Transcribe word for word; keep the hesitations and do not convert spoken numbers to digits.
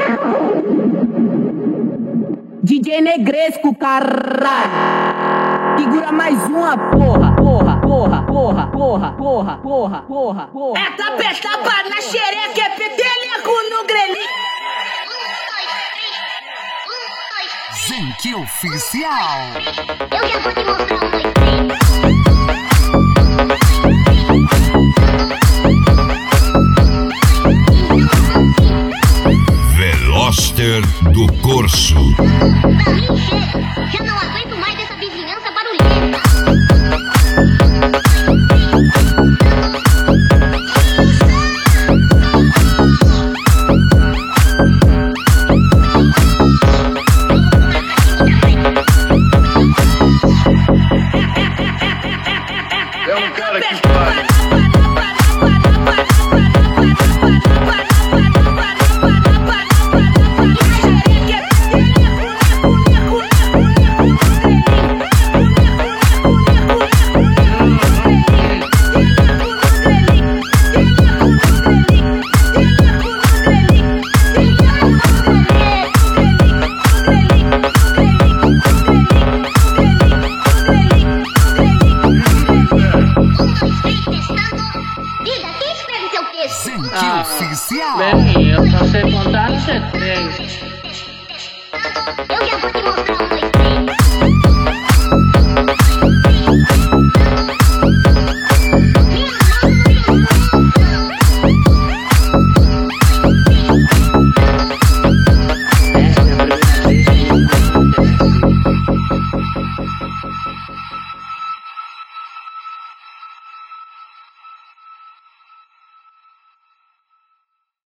D J Negresco, caralho. Segura mais uma, porra, porra, porra, porra, porra, porra, porra, porra, porra. É tapa, é tapa na xereca, é peteleco no grelhinho. Zenk Oficial. Eu já vou te mostrar um, dois, três. Veloster do Corso. Pra mim chega, já não aguento mais essa vizinhança barulhenta. É um cara que faz. Zenk Ah, Oficial. Beninho, eu só sei contar no C três. Eu já vou te mostrar um.